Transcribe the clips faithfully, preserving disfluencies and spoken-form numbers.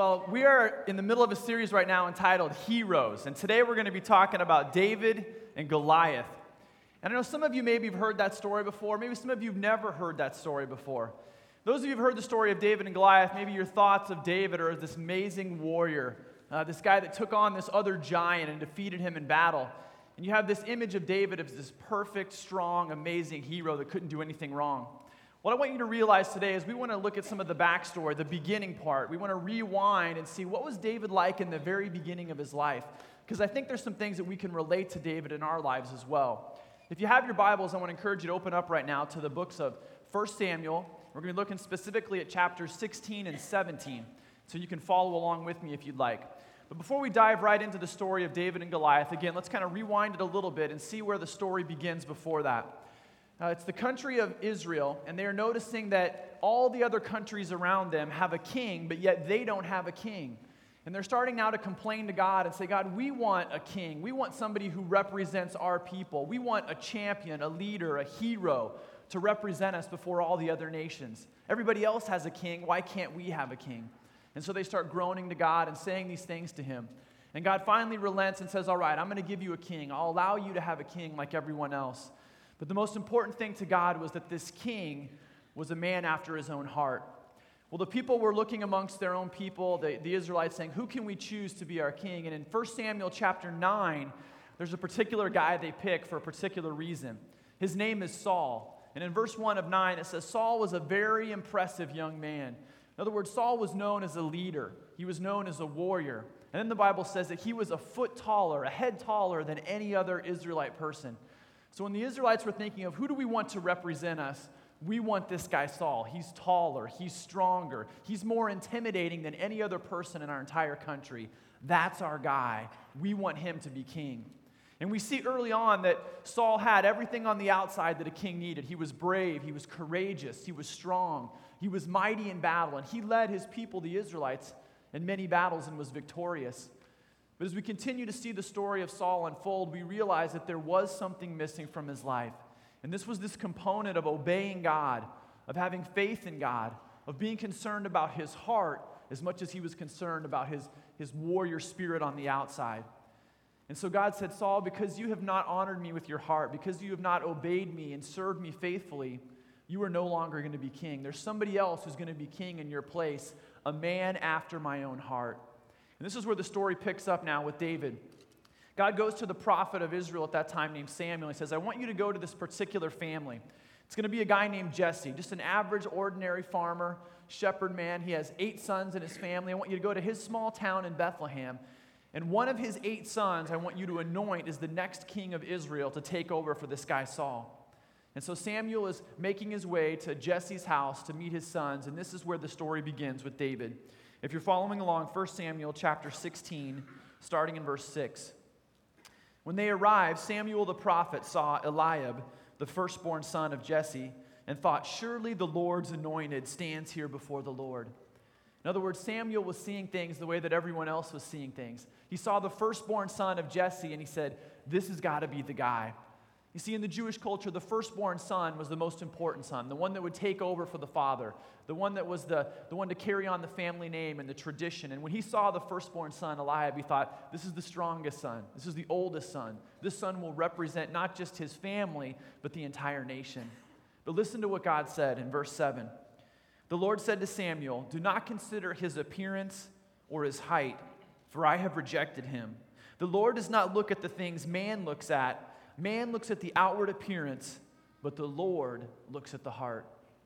Well, we are in the middle of a series right now entitled Heroes, and today we're going to be talking about David and Goliath. And I know some of you maybe have heard that story before, maybe some of you have never heard that story before. Those of you who have heard the story of David and Goliath, maybe your thoughts of David are as this amazing warrior, uh, this guy that took on this other giant and defeated him in battle. And you have this image of David as this perfect, strong, amazing hero that couldn't do anything wrong. What I want you to realize today is we want to look at some of the backstory, the beginning part. We want to rewind and see what was David like in the very beginning of his life. Because I think there's some things that we can relate to David in our lives as well. If you have your Bibles, I want to encourage you to open up right now to the books of First Samuel. We're going to be looking specifically at chapters sixteen and seventeen. So you can follow along with me if you'd like. But before we dive right into the story of David and Goliath, again, let's kind of rewind it a little bit and see where the story begins before that. Uh, it's the country of Israel, and they're noticing that all the other countries around them have a king, but yet they don't have a king. And they're starting now to complain to God and say, God, we want a king. We want somebody who represents our people. We want a champion, a leader, a hero to represent us before all the other nations. Everybody else has a king. Why can't we have a king? And so they start groaning to God and saying these things to him. And God finally relents and says, all right, I'm going to give you a king. I'll allow you to have a king like everyone else. But the most important thing to God was that this king was a man after his own heart. Well, the people were looking amongst their own people, the, the Israelites, saying, who can we choose to be our king? And in First Samuel chapter nine, there's a particular guy they pick for a particular reason. His name is Saul. And in verse one of nine, it says, Saul was a very impressive young man. In other words, Saul was known as a leader. He was known as a warrior. And then the Bible says that he was a foot taller, a head taller than any other Israelite person. So when the Israelites were thinking of who do we want to represent us, we want this guy Saul. He's taller, he's stronger, he's more intimidating than any other person in our entire country. That's our guy. We want him to be king. And we see early on that Saul had everything on the outside that a king needed. He was brave, he was courageous, he was strong, he was mighty in battle, and he led his people, the Israelites, in many battles and was victorious. But as we continue to see the story of Saul unfold, we realize that there was something missing from his life. And this was this component of obeying God, of having faith in God, of being concerned about his heart as much as he was concerned about his, his warrior spirit on the outside. And so God said, Saul, because you have not honored me with your heart, because you have not obeyed me and served me faithfully, you are no longer going to be king. There's somebody else who's going to be king in your place, a man after my own heart. And this is where the story picks up now with David. God goes to the prophet of Israel at that time named Samuel. He says, I want you to go to this particular family. It's going to be a guy named Jesse, just an average, ordinary farmer, shepherd man. He has eight sons in his family. I want you to go to his small town in Bethlehem. And one of his eight sons I want you to anoint as the next king of Israel to take over for this guy Saul. And so Samuel is making his way to Jesse's house to meet his sons. And this is where the story begins with David. If you're following along, First Samuel chapter sixteen, starting in verse six. When they arrived, Samuel the prophet saw Eliab, the firstborn son of Jesse, and thought, surely the Lord's anointed stands here before the Lord. In other words, Samuel was seeing things the way that everyone else was seeing things. He saw the firstborn son of Jesse, and he said, this has got to be the guy. You see, in the Jewish culture, the firstborn son was the most important son, the one that would take over for the father, the one that was the, the one to carry on the family name and the tradition. And when he saw the firstborn son, Eliab, he thought, this is the strongest son. This is the oldest son. This son will represent not just his family, but the entire nation. But listen to what God said in verse seven. The Lord said to Samuel, do not consider his appearance or his height, for I have rejected him. The Lord does not look at the things man looks at. Man looks at the outward appearance, but the Lord looks at the heart.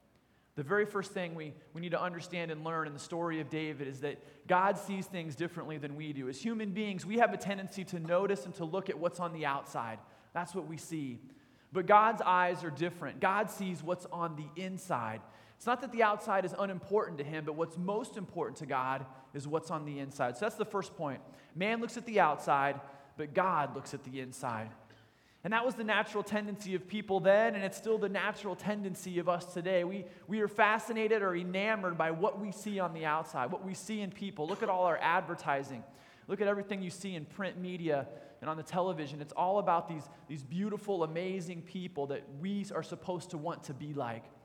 The very first thing we, we need to understand and learn in the story of David is that God sees things differently than we do. As human beings, we have a tendency to notice and to look at what's on the outside. That's what we see. But God's eyes are different. God sees what's on the inside. It's not that the outside is unimportant to him, but what's most important to God is what's on the inside. So that's the first point. Man looks at the outside, but God looks at the inside. And that was the natural tendency of people then, and it's still the natural tendency of us today. We, we are fascinated or enamored by what we see on the outside, what we see in people. Look at all our advertising. Look at everything you see in print media and on the television. It's all about these, these beautiful, amazing people that we are supposed to want to be like.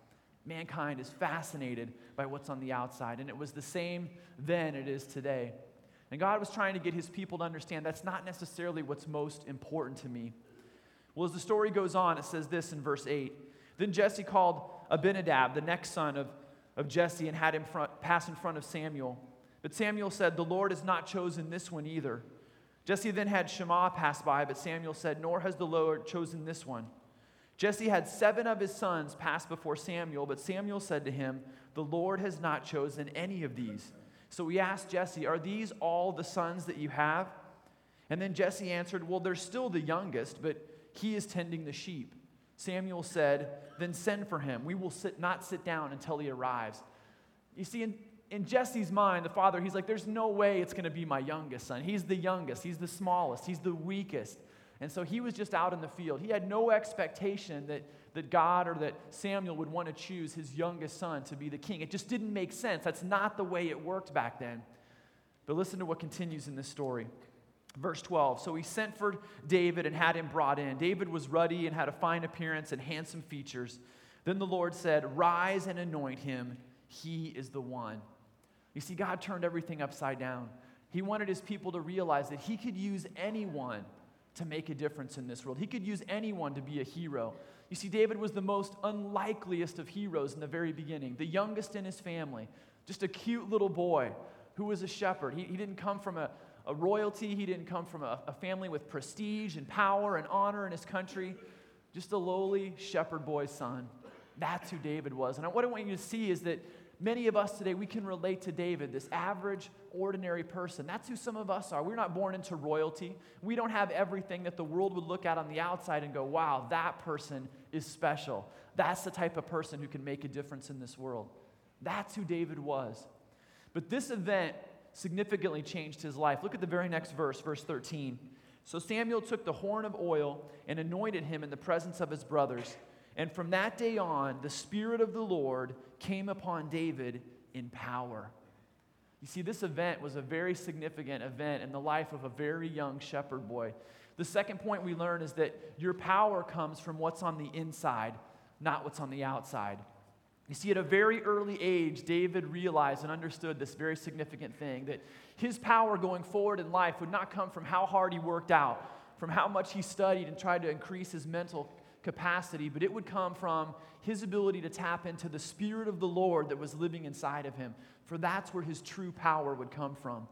Mankind is fascinated by what's on the outside, and it was the same then it is today. And God was trying to get his people to understand that's not necessarily what's most important to me. Well, as the story goes on, it says this in verse eight. Then Jesse called Abinadab, the next son of, of Jesse, and had him front, pass in front of Samuel. But Samuel said, "The Lord has not chosen this one either." Jesse then had Shammah pass by, but Samuel said, "Nor has the Lord chosen this one." Jesse had seven of his sons pass before Samuel, but Samuel said to him, "The Lord has not chosen any of these." So he asked Jesse, "Are these all the sons that you have?" And then Jesse answered, "Well, they're still the youngest, but he is tending the sheep." Samuel said, "Then send for him. We will sit, not sit down until he arrives." You see, in, in Jesse's mind, the father, he's like, there's no way it's going to be my youngest son. He's the youngest. He's the smallest. He's the weakest. And so he was just out in the field. He had no expectation that, that God or that Samuel would want to choose his youngest son to be the king. It just didn't make sense. That's not the way it worked back then. But listen to what continues in this story. Verse twelve, so he sent for David and had him brought in. David was ruddy and had a fine appearance and handsome features. Then the Lord said, "Rise and anoint him. He is the one." You see, God turned everything upside down. He wanted his people to realize that he could use anyone to make a difference in this world. He could use anyone to be a hero. You see, David was the most unlikeliest of heroes in the very beginning, the youngest in his family, just a cute little boy who was a shepherd. He, he didn't come from a, a royalty. He didn't come from a, a family with prestige and power and honor in his country, just a lowly shepherd boy's son. That's who David was. And what I want you to see is that many of us today, we can relate to David, this average, ordinary person. That's who some of us are. We're not born into royalty. We don't have everything that the world would look at on the outside and go, wow, that person is special. That's the type of person who can make a difference in this world. That's who David was. But this event significantly changed his life. Look at the very next verse, verse thirteen. So Samuel took the horn of oil and anointed him in the presence of his brothers. And from that day on, the Spirit of the Lord came upon David in power. You see, this event was a very significant event in the life of a very young shepherd boy. The second point we learn is that your power comes from what's on the inside, not what's on the outside. You see, at a very early age, David realized and understood this very significant thing, that his power going forward in life would not come from how hard he worked out, from how much he studied and tried to increase his mental capacity, but it would come from his ability to tap into the Spirit of the Lord that was living inside of him. For that's where his true power would come from.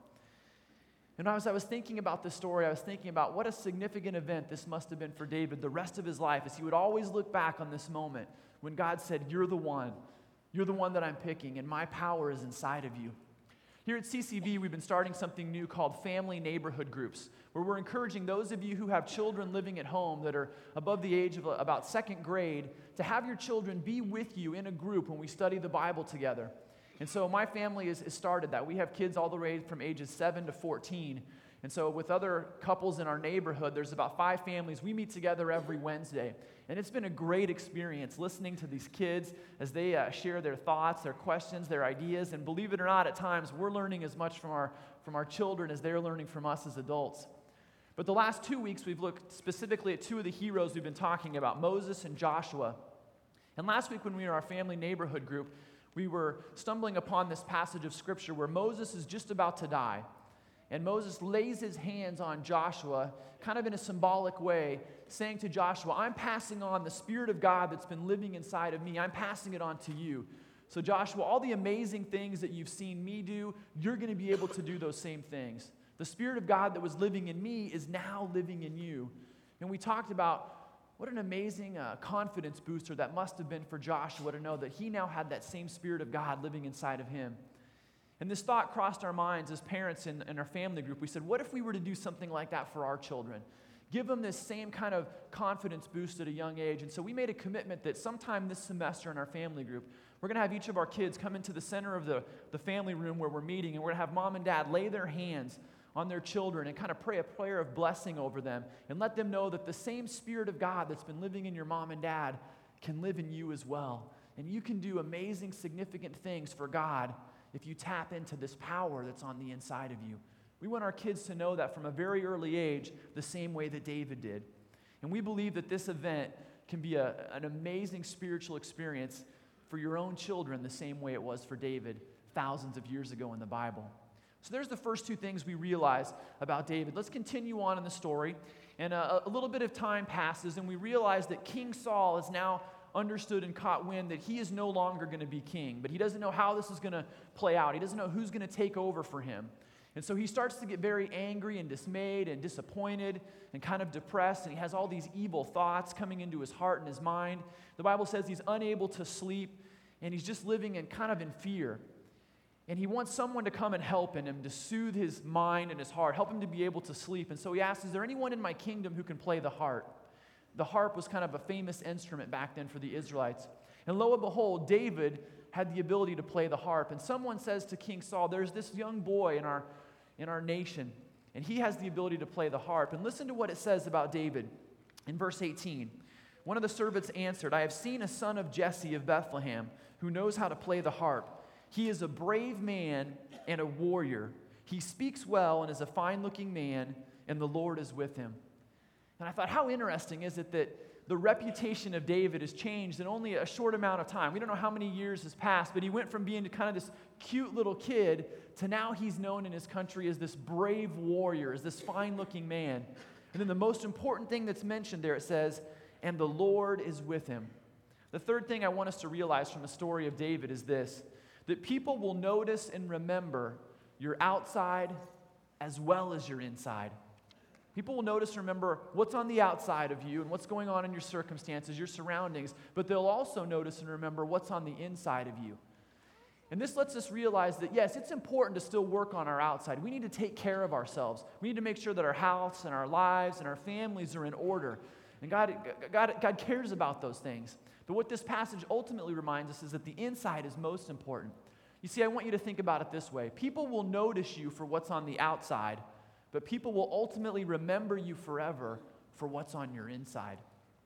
And as I was thinking about this story, I was thinking about what a significant event this must have been for David the rest of his life, as he would always look back on this moment when God said, "You're the one. You're the one that I'm picking, and my power is inside of you." Here at C C V, we've been starting something new called Family Neighborhood Groups, where we're encouraging those of you who have children living at home that are above the age of about second grade to have your children be with you in a group when we study the Bible together. And so my family has, has started that. We have kids all the way from ages seven to fourteen. And so with other couples in our neighborhood, there's about five families. We meet together every Wednesday. And it's been a great experience listening to these kids as they uh, share their thoughts, their questions, their ideas. And believe it or not, at times, we're learning as much from our, from our children as they're learning from us as adults. But the last two weeks, we've looked specifically at two of the heroes we've been talking about, Moses and Joshua. And last week when we were in our family neighborhood group, we were stumbling upon this passage of Scripture where Moses is just about to die. And Moses lays his hands on Joshua, kind of in a symbolic way, saying to Joshua, I'm passing on the Spirit of God that's been living inside of me. I'm passing it on to you. So Joshua, all the amazing things that you've seen me do, you're going to be able to do those same things. The Spirit of God that was living in me is now living in you. And we talked about what an amazing uh, confidence booster that must have been for Joshua to know that he now had that same Spirit of God living inside of him. And this thought crossed our minds as parents in, in our family group. We said, what if we were to do something like that for our children? Give them this same kind of confidence boost at a young age. And so we made a commitment that sometime this semester in our family group, we're going to have each of our kids come into the center of the, the family room where we're meeting, and we're going to have mom and dad lay their hands on their children and kind of pray a prayer of blessing over them and let them know that the same Spirit of God that's been living in your mom and dad can live in you as well. And you can do amazing, significant things for God if you tap into this power that's on the inside of you. We want our kids to know that from a very early age, the same way that David did. And we believe that this event can be a, an amazing spiritual experience for your own children the same way it was for David thousands of years ago in the Bible. So there's the first two things we realize about David. Let's continue on in the story. And a, a little bit of time passes, and we realize that King Saul has now understood and caught wind that he is no longer going to be king. But he doesn't know how this is going to play out. He doesn't know who's going to take over for him. And so he starts to get very angry and dismayed and disappointed and kind of depressed, and he has all these evil thoughts coming into his heart and his mind. The Bible says he's unable to sleep, and he's just living in kind of in fear. And he wants someone to come and help him, to soothe his mind and his heart, help him to be able to sleep. And so he asks, is there anyone in my kingdom who can play the harp? The harp was kind of a famous instrument back then for the Israelites. And lo and behold, David had the ability to play the harp. And someone says to King Saul, there's this young boy in our, in our nation, and he has the ability to play the harp. And listen to what it says about David in verse eighteen. One of the servants answered, I have seen a son of Jesse of Bethlehem who knows how to play the harp. He is a brave man and a warrior. He speaks well and is a fine-looking man, and the Lord is with him. And I thought, how interesting is it that the reputation of David has changed in only a short amount of time. We don't know how many years has passed, but he went from being kind of this cute little kid to now he's known in his country as this brave warrior, as this fine-looking man. And then the most important thing that's mentioned there, it says, and the Lord is with him. The third thing I want us to realize from the story of David is this, that people will notice and remember your outside as well as your inside. People will notice and remember what's on the outside of you and what's going on in your circumstances, your surroundings, but they'll also notice and remember what's on the inside of you. And this lets us realize that, yes, it's important to still work on our outside. We need to take care of ourselves. We need to make sure that our house and our lives and our families are in order. And God, God, God cares about those things. But what this passage ultimately reminds us is that the inside is most important. You see, I want you to think about it this way. People will notice you for what's on the outside, but people will ultimately remember you forever for what's on your inside.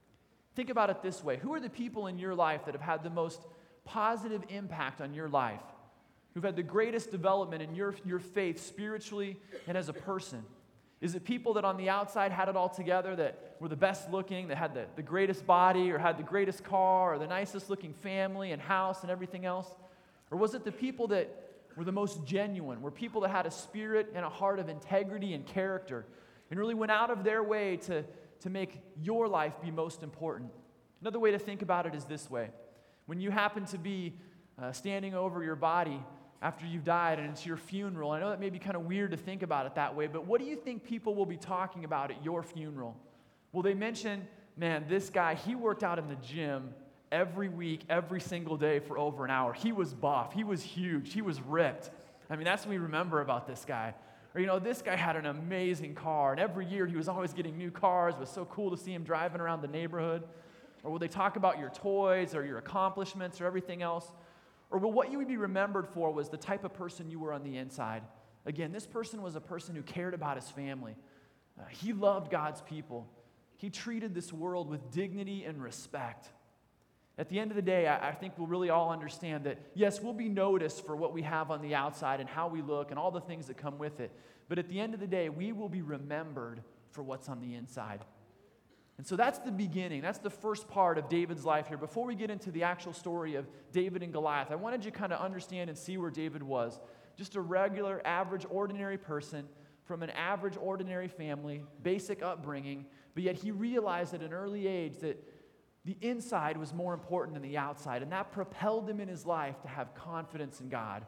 Think about it this way. Who are the people in your life that have had the most positive impact on your life? Who've had the greatest development in your, your faith spiritually and as a person? Is it people that on the outside had it all together, that were the best looking, that had the, the greatest body or had the greatest car or the nicest looking family and house and everything else? Or was it the people that were the most genuine, were people that had a spirit and a heart of integrity and character and really went out of their way to, to make your life be most important? Another way to think about it is this way. When you happen to be uh, standing over your body after you've died and it's your funeral, I know that may be kind of weird to think about it that way, but what do you think people will be talking about at your funeral? Will they mention, man, this guy, he worked out in the gym every week, every single day for over an hour. He was buff. He was huge. He was ripped. I mean, that's what we remember about this guy. Or, you know, this guy had an amazing car, and every year he was always getting new cars. It was so cool to see him driving around the neighborhood. Or will they talk about your toys or your accomplishments or everything else? Or will what you would be remembered for was the type of person you were on the inside? Again, this person was a person who cared about his family. Uh, he loved God's people. He treated this world with dignity and respect. At the end of the day, I think we'll really all understand that, yes, we'll be noticed for what we have on the outside and how we look and all the things that come with it. But at the end of the day, we will be remembered for what's on the inside. And so that's the beginning. That's the first part of David's life here. Before we get into the actual story of David and Goliath, I wanted you to kind of understand and see where David was. Just a regular, average, ordinary person from an average, ordinary family, basic upbringing, but yet he realized at an early age that the inside was more important than the outside, and that propelled him in his life to have confidence in God.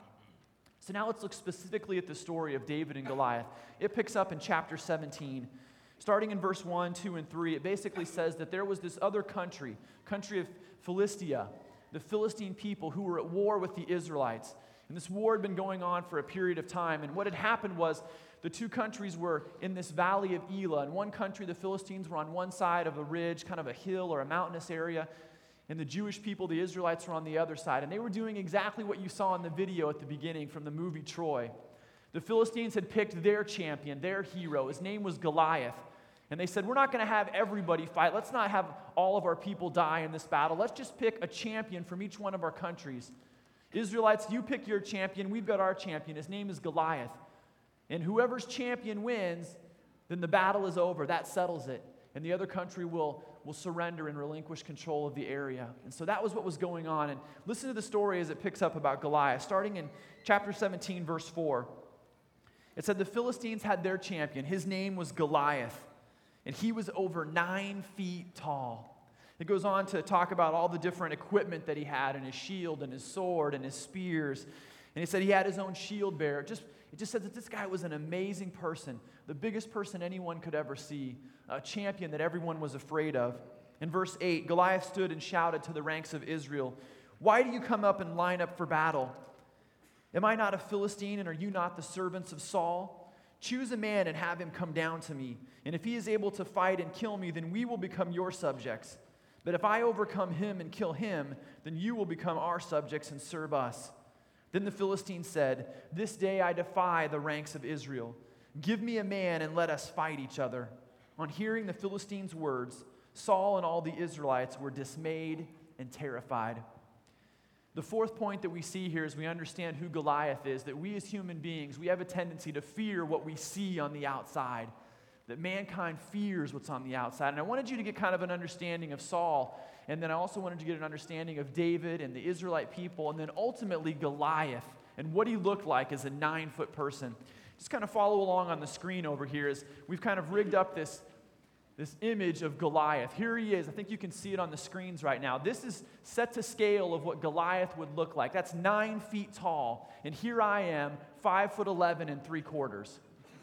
So now let's look specifically at the story of David and Goliath. It picks up in chapter seventeen. Starting in verse one, two, and three, it basically says that there was this other country, country of Philistia, the Philistine people who were at war with the Israelites. And this war had been going on for a period of time, and what had happened was the two countries were in this valley of Elah. In one country, the Philistines were on one side of a ridge, kind of a hill or a mountainous area, and the Jewish people, the Israelites, were on the other side. And they were doing exactly what you saw in the video at the beginning from the movie Troy. The Philistines had picked their champion, their hero. His name was Goliath. And they said, we're not going to have everybody fight. Let's not have all of our people die in this battle. Let's just pick a champion from each one of our countries. Israelites, you pick your champion. We've got our champion. His name is Goliath. And whoever's champion wins, then the battle is over. That settles it. and the other country will, will surrender and relinquish control of the area. And so that was what was going on. And listen to the story as it picks up about Goliath. Starting in chapter seventeen, verse four. It said, the Philistines had their champion. His name was Goliath, and he was over nine feet tall. It goes on to talk about all the different equipment that he had, and his shield, and his sword, and his spears. And he said he had his own shield bearer. It just, it just said that this guy was an amazing person, the biggest person anyone could ever see, a champion that everyone was afraid of. In verse eight, Goliath stood and shouted to the ranks of Israel, "Why do you come up and line up for battle? Am I not a Philistine, and are you not the servants of Saul? Choose a man and have him come down to me. And if he is able to fight and kill me, then we will become your subjects. But if I overcome him and kill him, then you will become our subjects and serve us." Then the Philistine said, "This day I defy the ranks of Israel. Give me a man and let us fight each other." On hearing the Philistines' words, Saul and all the Israelites were dismayed and terrified. The fourth point that we see here is we understand who Goliath is, that we as human beings, we have a tendency to fear what we see on the outside, that mankind fears what's on the outside. And I wanted you to get kind of an understanding of Saul, and then I also wanted you to get an understanding of David and the Israelite people, and then ultimately Goliath and what he looked like as a nine-foot person. Just kind of follow along on the screen over here as we've kind of rigged up this This image of Goliath. Here he is. I think you can see it on the screens right now. This is set to scale of what Goliath would look like. That's nine feet tall. And here I am, five foot eleven and three quarters.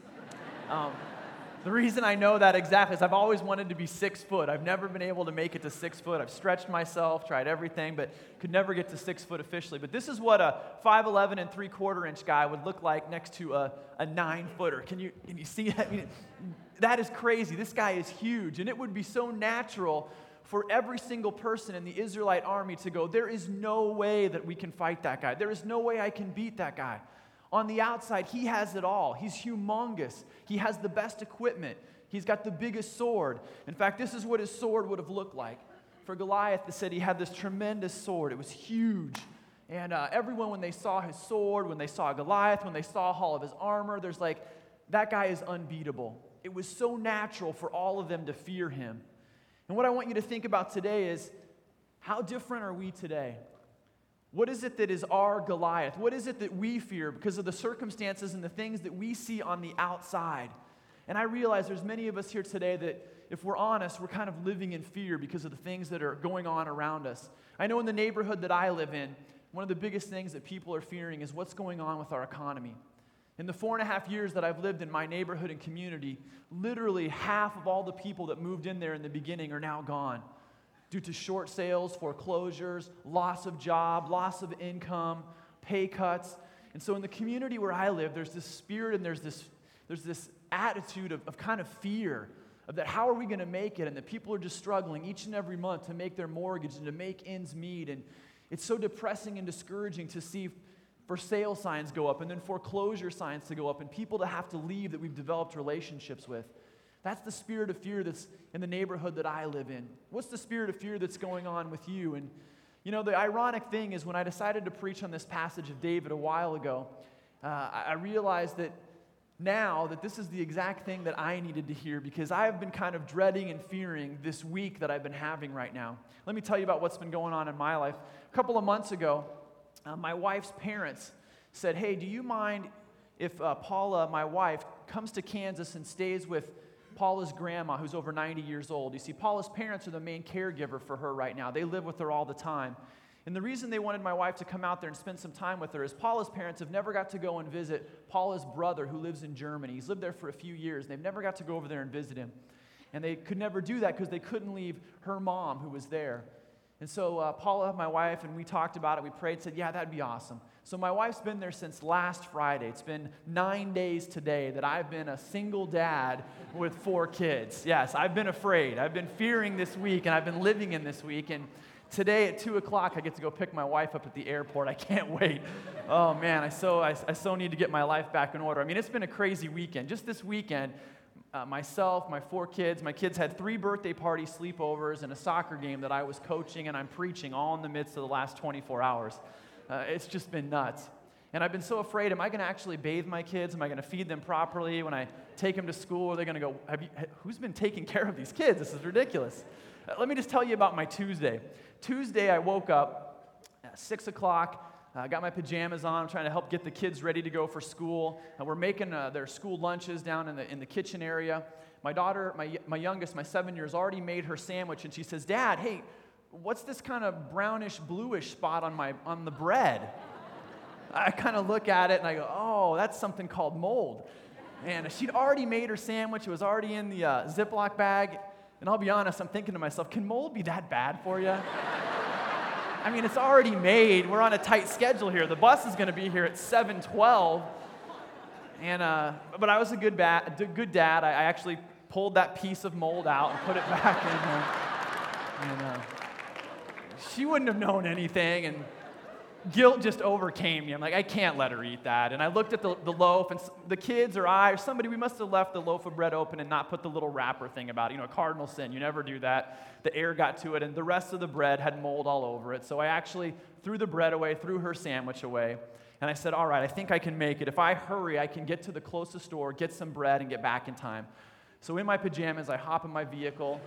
Um, the reason I know that exactly is I've always wanted to be six foot. I've never been able to make it to six foot. I've stretched myself, tried everything, but could never get to six foot officially. But this is what a five eleven and three quarter inch guy would look like next to a, a nine footer. Can you, can you see that? I mean, that is crazy. This guy is huge, and it would be so natural for every single person in the Israelite army to go, there is no way that we can fight that guy. There is no way I can beat that guy. On the outside, he has it all. He's humongous. He has the best equipment. He's got the biggest sword. In fact, this is what his sword would have looked like. For Goliath, they said he had this tremendous sword. It was huge. And uh, everyone, when they saw his sword, when they saw Goliath, when they saw all of his armor, there's like, that guy is unbeatable. It was so natural for all of them to fear him. And what I want you to think about today is, how different are we today? What is it that is our Goliath? What is it that we fear because of the circumstances and the things that we see on the outside? And I realize there's many of us here today that, if we're honest, we're kind of living in fear because of the things that are going on around us. I know in the neighborhood that I live in, one of the biggest things that people are fearing is what's going on with our economy. In the four and a half years that I've lived in my neighborhood and community, literally half of all the people that moved in there in the beginning are now gone due to short sales, foreclosures, loss of job, loss of income, pay cuts. And so in the community where I live, there's this spirit and there's this, there's this attitude of, of kind of fear of that how are we going to make it, and that people are just struggling each and every month to make their mortgage and to make ends meet. And it's so depressing and discouraging to see for sale signs go up and then foreclosure signs to go up and people to have to leave that we've developed relationships with. That's the spirit of fear that's in the neighborhood that I live in. What's the spirit of fear that's going on with you? And you know, the ironic thing is when I decided to preach on this passage of David a while ago, uh, I realized that now that this is the exact thing that I needed to hear, because I have been kind of dreading and fearing this week that I've been having right now. Let me tell you about what's been going on in my life. A couple of months ago, Uh, my wife's parents said, "Hey, do you mind if uh, Paula, my wife, comes to Kansas and stays with Paula's grandma, who's over ninety years old?" You see, Paula's parents are the main caregiver for her right now. They live with her all the time. And the reason they wanted my wife to come out there and spend some time with her is Paula's parents have never got to go and visit Paula's brother, who lives in Germany. He's lived there for a few years. They've never got to go over there and visit him. And they could never do that because they couldn't leave her mom, who was there. And so uh, Paula, my wife, and we talked about it. We prayed, said, yeah, that'd be awesome. So my wife's been there since last Friday. It's been nine days today that I've been a single dad with four kids. Yes, I've been afraid. I've been fearing this week, and I've been living in this week. And today at two o'clock, I get to go pick my wife up at the airport. I can't wait. Oh, man, I so, I, I so need to get my life back in order. I mean, it's been a crazy weekend. Just this weekend, Uh, myself, my four kids, my kids had three birthday party sleepovers and a soccer game that I was coaching and I'm preaching all in the midst of the last twenty-four hours. Uh, it's just been nuts. And I've been so afraid, am I going to actually bathe my kids? Am I going to feed them properly? When I take them to school, are they going to go, Have you, who's been taking care of these kids? This is ridiculous. Uh, let me just tell you about my Tuesday. Tuesday, I woke up at six o'clock. I uh, got my pajamas on. I'm trying to help get the kids ready to go for school. And we're making uh, their school lunches down in the in the kitchen area. My daughter, my my youngest, my seven-year-old, already made her sandwich, and she says, Dad, hey, what's this kind of brownish, bluish spot on my on the bread? I kind of look at it, and I go, oh, that's something called mold. And she'd already made her sandwich. It was already in the uh, Ziploc bag. And I'll be honest, I'm thinking to myself, can mold be that bad for you? I mean, it's already made. We're on a tight schedule here. The bus is going to be here at seven twelve. And, uh, but I was a good, ba- good dad. I, I actually pulled that piece of mold out and put it back in there. And uh, she wouldn't have known anything, and guilt just overcame me. I'm like, I can't let her eat that. And I looked at the, the loaf, and the kids or I or somebody, we must have left the loaf of bread open and not put the little wrapper thing about it. You know, a cardinal sin. You never do that. The air got to it, and the rest of the bread had mold all over it. So I actually threw the bread away, threw her sandwich away, and I said, all right, I think I can make it. If I hurry, I can get to the closest store, get some bread, and get back in time. So in my pajamas, I hop in my vehicle,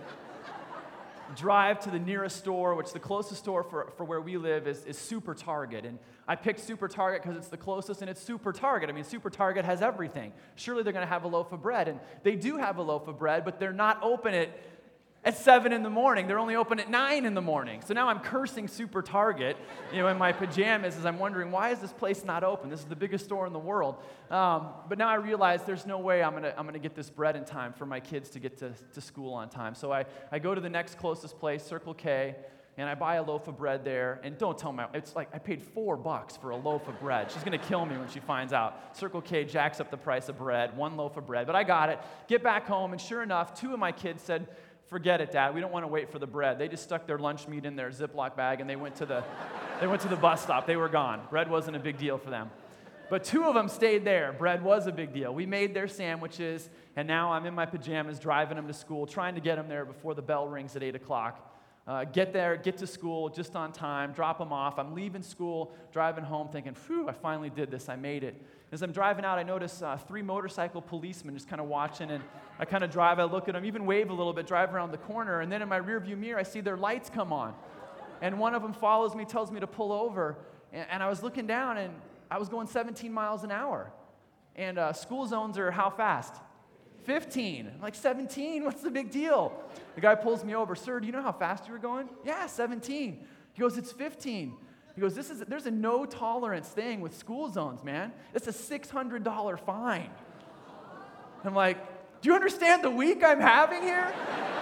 drive to the nearest store, which the closest store for, for where we live is, is Super Target. And I picked Super Target because it's the closest, and it's Super Target. I mean, Super Target has everything. Surely they're going to have a loaf of bread. And they do have a loaf of bread, but they're not open at, at seven in the morning. They're only open at nine in the morning. So now I'm cursing Super Target, you know, in my pajamas as I'm wondering, why is this place not open? This is the biggest store in the world. Um, but now I realize there's no way I'm going to I'm gonna get this bread in time for my kids to get to, to school on time. So I, I go to the next closest place, Circle K, and I buy a loaf of bread there. And don't tell me, it's like I paid four bucks for a loaf of bread. She's going to kill me when she finds out. Circle K jacks up the price of bread, one loaf of bread. But I got it. Get back home, and sure enough, two of my kids said, forget it, Dad. We don't want to wait for the bread. They just stuck their lunch meat in their Ziploc bag, and they went to the they went to the bus stop. They were gone. Bread wasn't a big deal for them. But two of them stayed there. Bread was a big deal. We made their sandwiches, and now I'm in my pajamas driving them to school, trying to get them there before the bell rings at eight o'clock. Uh, get there, get to school just on time, drop them off. I'm leaving school, driving home, thinking, phew, I finally did this. I made it. As I'm driving out, I notice uh, three motorcycle policemen just kind of watching, and I kind of drive, I look at them, even wave a little bit, drive around the corner, and then in my rearview mirror, I see their lights come on. And one of them follows me, tells me to pull over, and, and I was looking down, and I was going seventeen miles an hour. And uh, school zones are how fast? fifteen. I'm like, seventeen? What's the big deal? The guy pulls me over. Sir, do you know how fast you were going? Yeah, seventeen. He goes, it's fifteen. He goes, this is there's a no tolerance thing with school zones, man. It's a six hundred dollars fine. I'm like, do you understand the week I'm having here?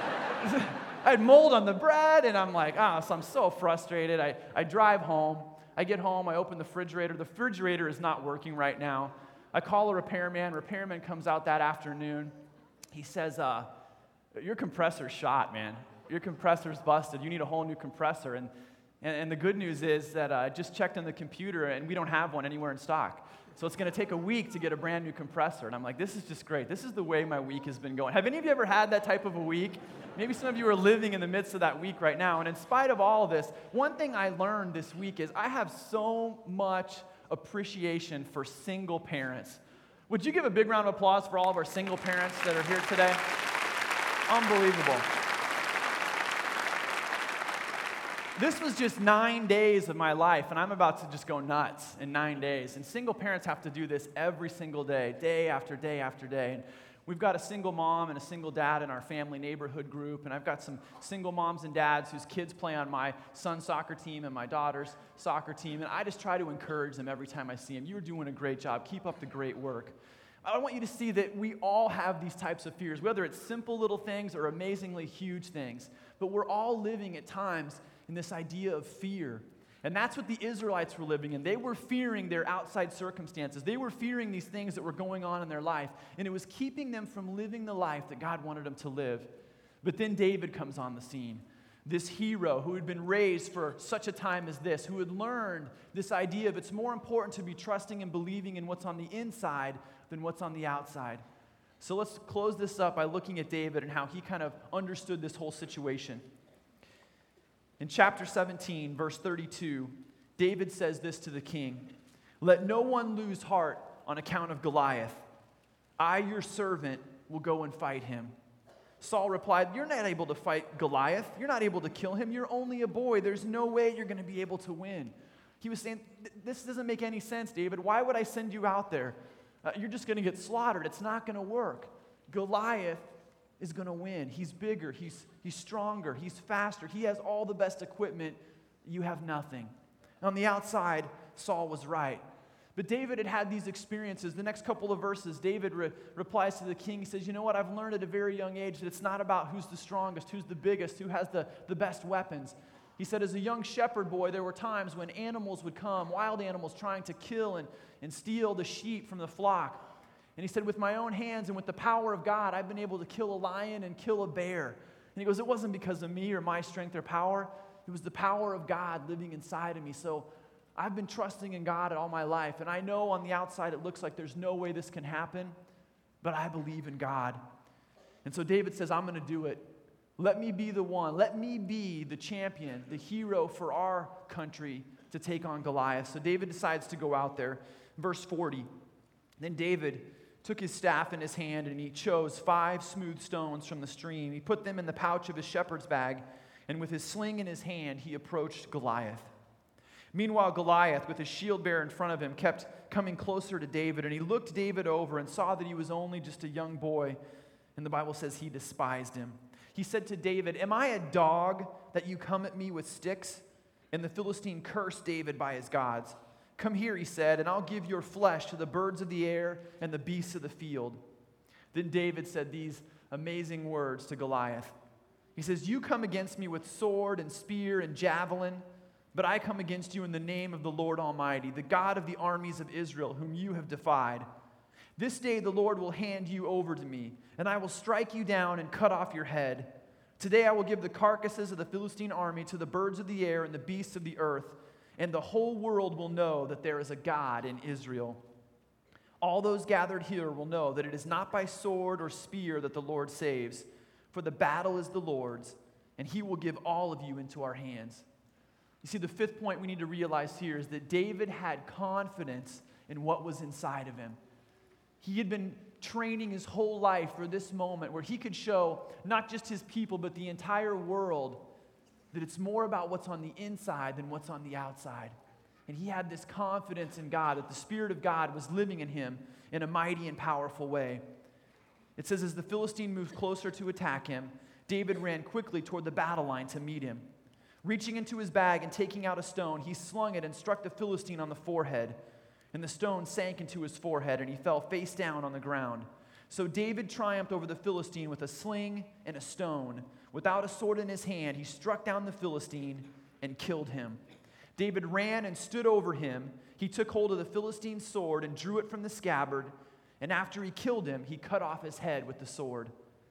I had mold on the bread, and I'm like, ah, oh, so I'm so frustrated. I, I drive home. I get home. I open the refrigerator. The refrigerator is not working right now. I call a repairman. Repairman comes out that afternoon. He says, uh, your compressor's shot, man. Your compressor's busted. You need a whole new compressor. And, and, and the good news is that uh, I just checked on the computer, and we don't have one anywhere in stock. So it's going to take a week to get a brand new compressor. And I'm like, this is just great. This is the way my week has been going. Have any of you ever had that type of a week? Maybe some of you are living in the midst of that week right now. And in spite of all of this, one thing I learned this week is I have so much appreciation for single parents. Would you give a big round of applause for all of our single parents that are here today? Unbelievable. This was just nine days of my life, and I'm about to just go nuts in nine days. And single parents have to do this every single day, day after day after day. And we've got a single mom and a single dad in our family neighborhood group, and I've got some single moms and dads whose kids play on my son's soccer team and my daughter's soccer team, and I just try to encourage them every time I see them. You're doing a great job. Keep up the great work. I want you to see that we all have these types of fears, whether it's simple little things or amazingly huge things, but we're all living at times in this idea of fear. And that's what the Israelites were living in. They were fearing their outside circumstances. They were fearing these things that were going on in their life. And it was keeping them from living the life that God wanted them to live. But then David comes on the scene. This hero who had been raised for such a time as this, who had learned this idea of it's more important to be trusting and believing in what's on the inside than what's on the outside. So let's close this up by looking at David and how he kind of understood this whole situation. In chapter seventeen, verse thirty-two, David says this to the king, Let no one lose heart on account of Goliath. I, your servant, will go and fight him." Saul replied, "You're not able to fight Goliath. You're not able to kill him. You're only a boy. There's no way you're going to be able to win." He was saying, "This doesn't make any sense, David. Why would I send you out there? Uh, you're just going to get slaughtered. It's not going to work. Goliath is going to win. He's bigger. He's, he's stronger. He's faster. He has all the best equipment. You have nothing." On the outside, Saul was right. But David had had these experiences. The next couple of verses, David re- replies to the king. He says, "You know what? I've learned at a very young age that it's not about who's the strongest, who's the biggest, who has the, the best weapons." He said, as a young shepherd boy, there were times when animals would come, wild animals trying to kill and, and steal the sheep from the flock. And he said, with my own hands and with the power of God, I've been able to kill a lion and kill a bear. And he goes, it wasn't because of me or my strength or power. It was the power of God living inside of me. So I've been trusting in God all my life, and I know on the outside it looks like there's no way this can happen, but I believe in God. And so David says, I'm going to do it. Let me be the one. Let me be the champion, the hero for our country to take on Goliath. So David decides to go out there. Verse forty, then David took his staff in his hand, and he chose five smooth stones from the stream. He put them in the pouch of his shepherd's bag, and with his sling in his hand, he approached Goliath. Meanwhile, Goliath, with his shield bearer in front of him, kept coming closer to David, and he looked David over and saw that he was only just a young boy, and the Bible says he despised him. He said to David, am I a dog that you come at me with sticks? And the Philistine cursed David by his gods. Come here, he said, and I'll give your flesh to the birds of the air and the beasts of the field. Then David said these amazing words to Goliath. He says, you come against me with sword and spear and javelin, but I come against you in the name of the Lord Almighty, the God of the armies of Israel, whom you have defied. This day the Lord will hand you over to me, and I will strike you down and cut off your head. Today I will give the carcasses of the Philistine army to the birds of the air and the beasts of the earth, and the whole world will know that there is a God in Israel. All those gathered here will know that it is not by sword or spear that the Lord saves, for the battle is the Lord's, and he will give all of you into our hands. You see, the fifth point we need to realize here is that David had confidence in what was inside of him. He had been training his whole life for this moment where he could show not just his people, but the entire world that it's more about what's on the inside than what's on the outside. And he had this confidence in God, that the Spirit of God was living in him in a mighty and powerful way. It says, as the Philistine moved closer to attack him, David ran quickly toward the battle line to meet him. Reaching into his bag and taking out a stone, he slung it and struck the Philistine on the forehead. And the stone sank into his forehead, and he fell face down on the ground. So David triumphed over the Philistine with a sling and a stone. Without a sword in his hand, he struck down the Philistine and killed him. David ran and stood over him. He took hold of the Philistine's sword and drew it from the scabbard. And after he killed him, he cut off his head with the sword.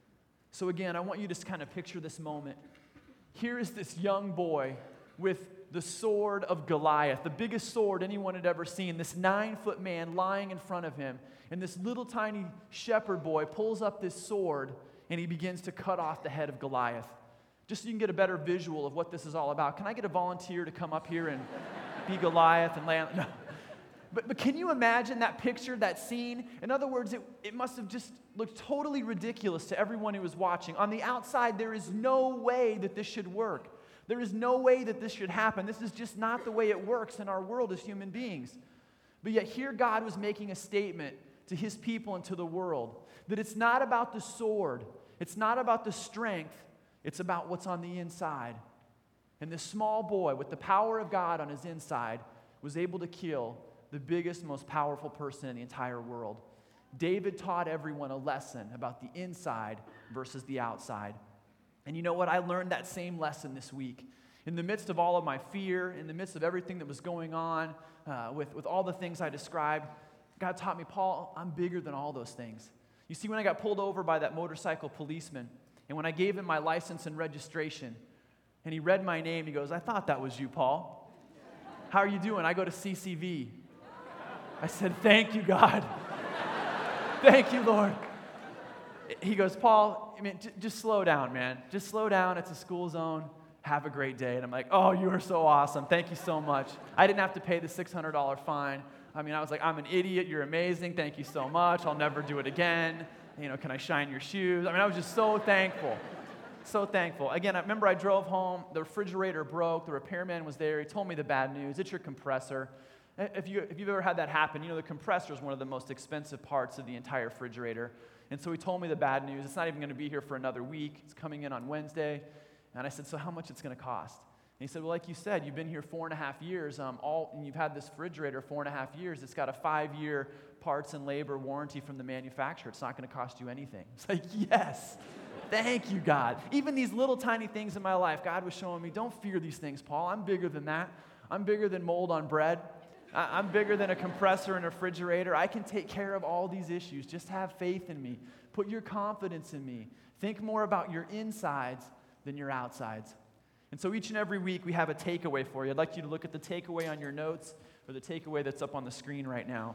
So again, I want you to kind of picture this moment. Here is this young boy with the sword of Goliath, the biggest sword anyone had ever seen, this nine-foot man lying in front of him. And this little tiny shepherd boy pulls up this sword, and he begins to cut off the head of Goliath. Just so you can get a better visual of what this is all about. Can I get a volunteer to come up here and be Goliath and land? No. But, but can you imagine that picture, that scene? In other words, it, it must have just looked totally ridiculous to everyone who was watching. On the outside, there is no way that this should work. There is no way that this should happen. This is just not the way it works in our world as human beings. But yet here God was making a statement to his people and to the world that it's not about the sword. It's not about the strength. It's about what's on the inside. And this small boy with the power of God on his inside was able to kill the biggest, most powerful person in the entire world. David taught everyone a lesson about the inside versus the outside. And you know what? I learned that same lesson this week. In the midst of all of my fear, in the midst of everything that was going on, uh, with, with all the things I described, God taught me, Paul, I'm bigger than all those things. You see, when I got pulled over by that motorcycle policeman, and when I gave him my license and registration, and he read my name, he goes, I thought that was you, Paul. How are you doing? I go to C C V. I said, thank you, God. Thank you, Lord. He goes, Paul, I mean, j- just slow down, man. Just slow down. It's a school zone. Have a great day. And I'm like, oh, you are so awesome. Thank you so much. I didn't have to pay the six hundred dollars fine. I mean, I was like, I'm an idiot. You're amazing. Thank you so much. I'll never do it again. You know, can I shine your shoes? I mean, I was just so thankful. So thankful. Again, I remember I drove home. The refrigerator broke. The repairman was there. He told me the bad news. It's your compressor. If, you, if you've ever had that happen, you know the compressor is one of the most expensive parts of the entire refrigerator. And so he told me the bad news. It's not even going to be here for another week. It's coming in on Wednesday. And I said, so how much it's going to cost? And he said, well, like you said, you've been here four and a half years, um, all, and you've had this refrigerator four and a half years. It's got a five-year parts and labor warranty from the manufacturer. It's not going to cost you anything. It's like, yes, thank you, God. Even these little tiny things in my life, God was showing me, don't fear these things, Paul. I'm bigger than that. I'm bigger than mold on bread. I- I'm bigger than a compressor and a refrigerator. I can take care of all these issues. Just have faith in me. Put your confidence in me. Think more about your insides than your outsides. And so each and every week we have a takeaway for you. I'd like you to look at the takeaway on your notes or the takeaway that's up on the screen right now.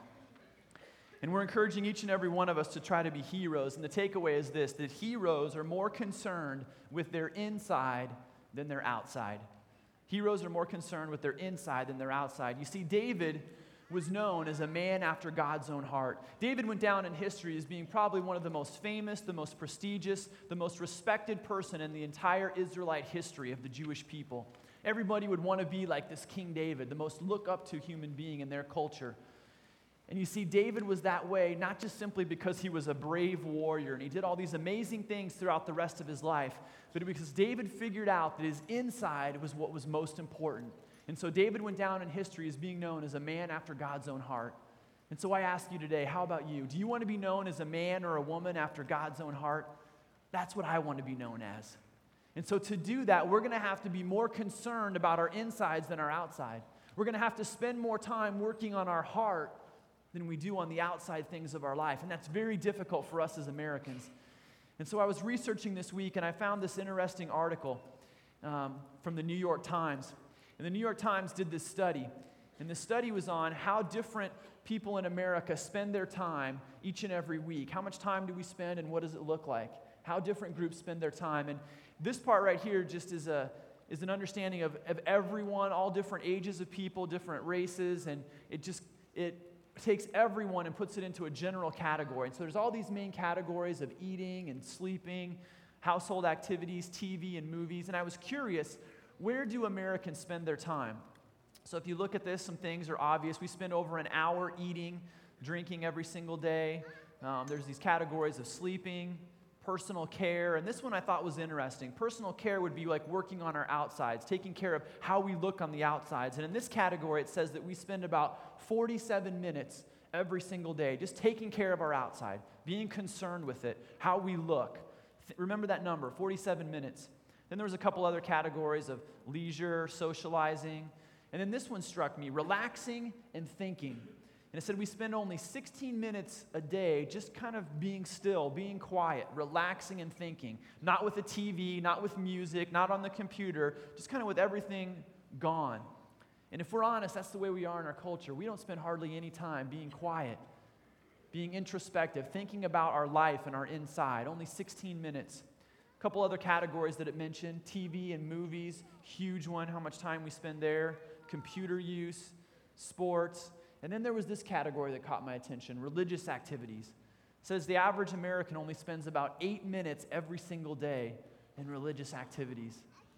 And we're encouraging each and every one of us to try to be heroes. And the takeaway is this, that heroes are more concerned with their inside than their outside. Heroes are more concerned with their inside than their outside. You see, David was known as a man after God's own heart. David went down in history as being probably one of the most famous, the most prestigious, the most respected person in the entire Israelite history of the Jewish people. Everybody would want to be like this King David, the most look up to human being in their culture. And you see, David was that way, not just simply because he was a brave warrior and he did all these amazing things throughout the rest of his life, but because David figured out that his inside was what was most important. And so David went down in history as being known as a man after God's own heart. And so I ask you today, how about you? Do you want to be known as a man or a woman after God's own heart? That's what I want to be known as. And so to do that, we're going to have to be more concerned about our insides than our outside. We're going to have to spend more time working on our heart than we do on the outside things of our life. And that's very difficult for us as Americans. And so I was researching this week, and I found this interesting article um, from the New York Times. And the New York Times did this study. And the study was on how different people in America spend their time each and every week. How much time do we spend, and what does it look like? How different groups spend their time. And this part right here just is a is an understanding of, of everyone, all different ages of people, different races, and it just, it takes everyone and puts it into a general category. And so there's all these main categories of eating and sleeping, household activities, T V and movies. And I was curious, where do Americans spend their time? So if you look at this, some things are obvious. We spend over an hour eating, drinking every single day. Um, there's these categories of sleeping, personal care, and this one I thought was interesting. Personal care would be like working on our outsides, taking care of how we look on the outsides. And in this category, it says that we spend about forty-seven minutes every single day just taking care of our outside, being concerned with it, how we look. Th- remember that number, forty-seven minutes. Then there was a couple other categories of leisure, socializing, and then this one struck me, relaxing and thinking. And it said we spend only sixteen minutes a day just kind of being still, being quiet, relaxing and thinking. Not with the T V, not with music, not on the computer, just kind of with everything gone. And if we're honest, that's the way we are in our culture. We don't spend hardly any time being quiet, being introspective, thinking about our life and our inside. Only sixteen minutes. A couple other categories that it mentioned, T V and movies, huge one, how much time we spend there, computer use, sports. And then there was this category that caught my attention, religious activities. It says the average American only spends about eight minutes every single day in religious activities.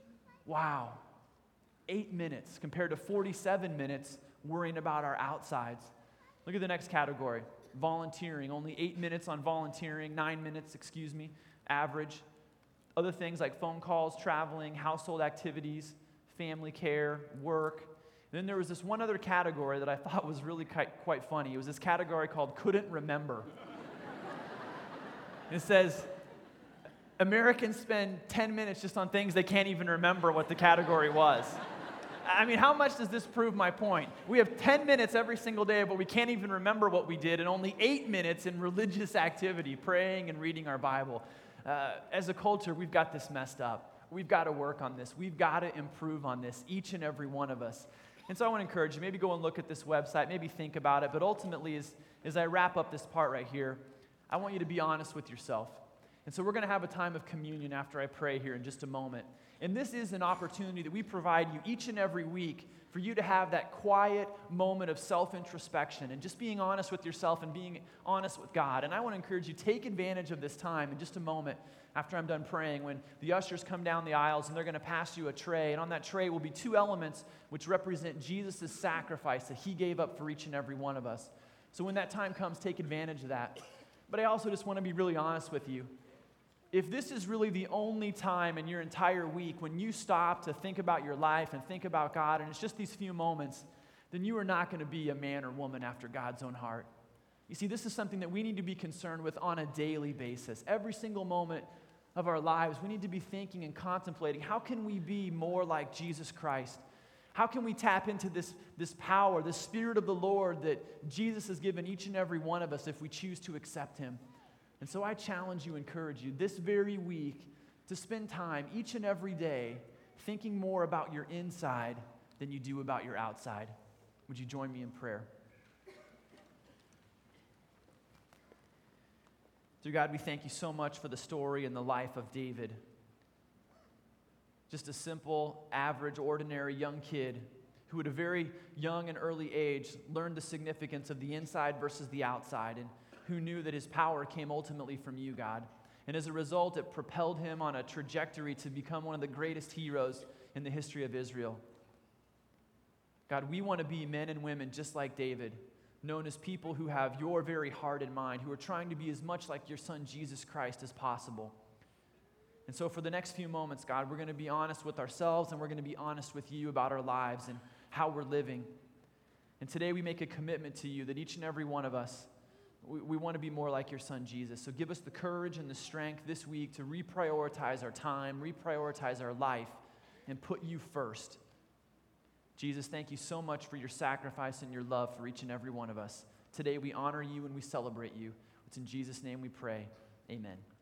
Wow. Eight minutes compared to forty-seven minutes worrying about our outsides. Look at the next category, volunteering. Only eight minutes on volunteering, nine minutes, excuse me, average. Other things like phone calls, traveling, household activities, family care, work. And then there was this one other category that I thought was really quite, quite funny. It was this category called couldn't remember. It says, Americans spend ten minutes just on things they can't even remember what the category was. I mean, how much does this prove my point? We have ten minutes every single day, but we can't even remember what we did, and only eight minutes in religious activity, praying and reading our Bible. Uh, as a culture, we've got this messed up. We've got to work on this. We've got to improve on this, each and every one of us. And so I want to encourage you, maybe go and look at this website, maybe think about it, but ultimately, as, as I wrap up this part right here, I want you to be honest with yourself. And so we're going to have a time of communion after I pray here in just a moment. And this is an opportunity that we provide you each and every week for you to have that quiet moment of self-introspection and just being honest with yourself and being honest with God. And I want to encourage you, take advantage of this time in just a moment after I'm done praying, when the ushers come down the aisles and they're going to pass you a tray. And on that tray will be two elements which represent Jesus' sacrifice that he gave up for each and every one of us. So when that time comes, take advantage of that. But I also just want to be really honest with you. If this is really the only time in your entire week when you stop to think about your life and think about God, and it's just these few moments, then you are not going to be a man or woman after God's own heart. You see, this is something that we need to be concerned with on a daily basis. Every single moment of our lives, we need to be thinking and contemplating, how can we be more like Jesus Christ? How can we tap into this, this power, this Spirit of the Lord that Jesus has given each and every one of us if we choose to accept him? And so I challenge you, encourage you, this very week to spend time each and every day thinking more about your inside than you do about your outside. Would you join me in prayer? Dear God, we thank you so much for the story and the life of David. Just a simple, average, ordinary young kid who at a very young and early age learned the significance of the inside versus the outside, and who knew that his power came ultimately from you, God. And as a result, it propelled him on a trajectory to become one of the greatest heroes in the history of Israel. God, we want to be men and women just like David, known as people who have your very heart in mind, who are trying to be as much like your son Jesus Christ as possible. And so for the next few moments, God, we're going to be honest with ourselves and we're going to be honest with you about our lives and how we're living. And today we make a commitment to you that each and every one of us, we, we want to be more like your son Jesus. So give us the courage and the strength this week to reprioritize our time, reprioritize our life, and put you first. Jesus, thank you so much for your sacrifice and your love for each and every one of us. Today we honor you and we celebrate you. It's in Jesus' name we pray. Amen.